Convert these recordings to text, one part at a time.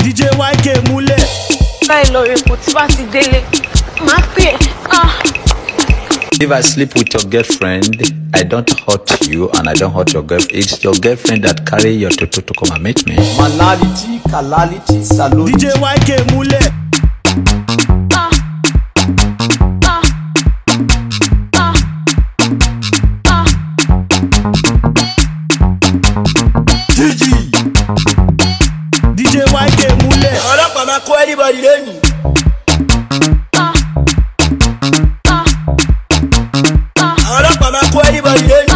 DJ YK múlẹ̀. Báyìí lọ rèpò tí bá ti délé, máa pè If I sleep with your girlfriend, I don't hurt you and I don't hurt your girlfriend. It's your girlfriend that carry your toto to come and meet me. Manality, kalality, salute. DJ YK múlẹ̀. DJ YK múlẹ̀. Ọlọ́pàá máa kó anybody lẹ́yìn. Ọlọ́pàá máa kó anybody lẹ́yìn.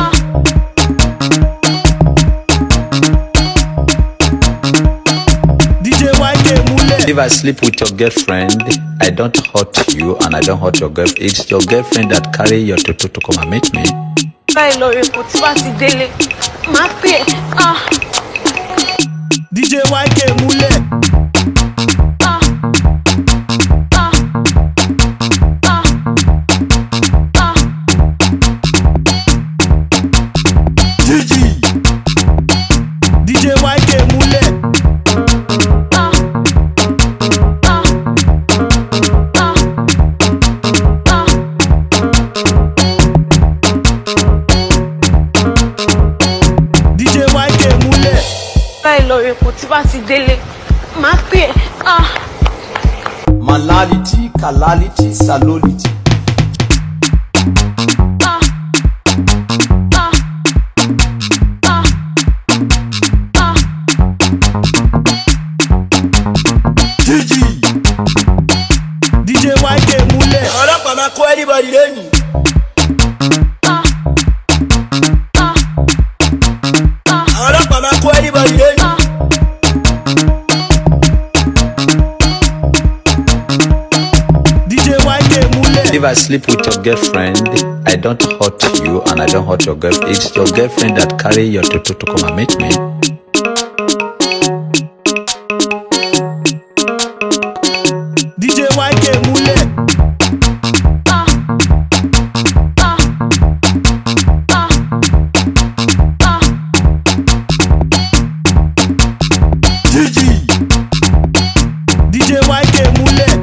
DJ YK múlẹ̀. If I sleep with your girlfriend, I don't hurt you and I don't hurt your girlfriend. It's your girlfriend that carry your toto to come and meet me. báyìí lọ rèpò tí bá ti délé, máa pè DJ YK múlẹ̀. DJ YK múlẹ̀. DJ YK múlẹ̀. báyìí lọ rèpò tí bá ti délé, máa pè Manality, kalality, salolity. DJ YK múlẹ̀. Ọlọ́pàá máa kó anybody lẹ́yìn. Ọlọ́pàá máa kó anybody lẹ́yìn. DJ YK múlẹ̀. If I sleep with your girlfriend, I don't hurt you and I don't hurt your girlfriend. It's your girlfriend that carry your toto to come and meet me. DJ YK múlẹ̀. DJ YK múlẹ̀.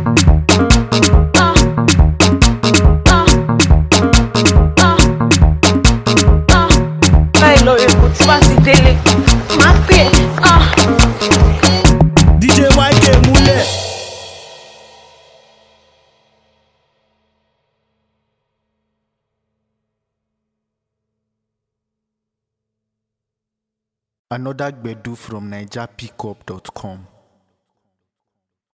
báyìí lọ rèpò tí bá ti délé, máa pè DJ YK múlẹ̀. Another Gbedu from NigerPickup.com.